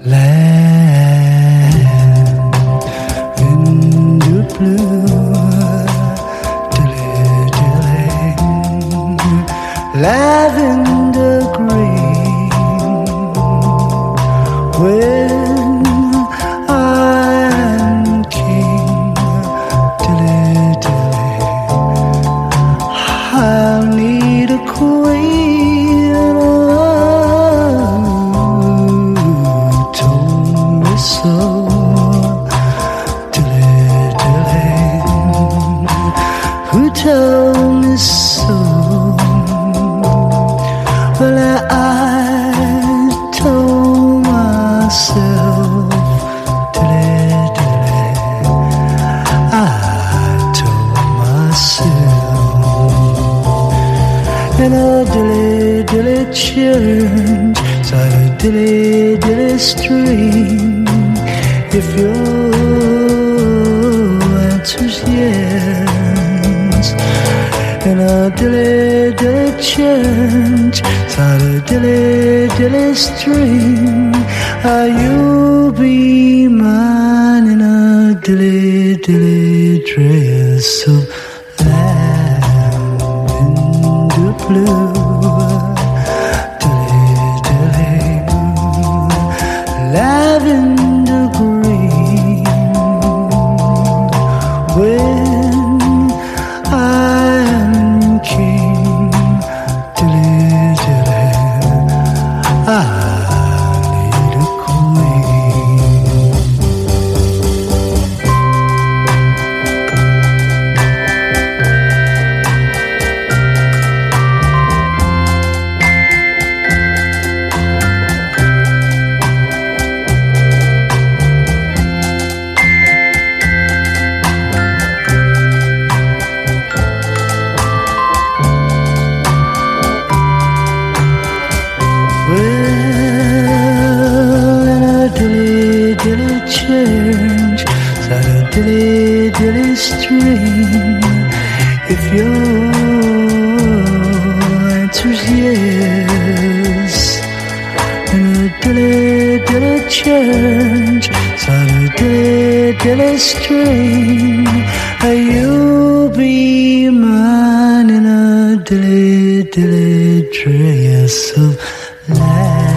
lavender green. When I'm king, dilly dilly, I'll need a queen. Oh, told me so. Dilly dilly, who told me so? Well, I told myself, dilly dilly, I told myself, in a dilly dilly church, side a dilly dilly stream. If your answer's yes, in a dilly dilly church, side a dilly dilly stream, you'll be mine in a dilly dilly dress of lavender blue. Dilly dilly, lavender green. When I'm king, dilly dilly, I need a queen. Dilly church, side a dilly dilly stream. If your answer's yes, in a dilly dilly church, side a dilly dilly stream, you'll be mine in a dilly dilly dress of lavender.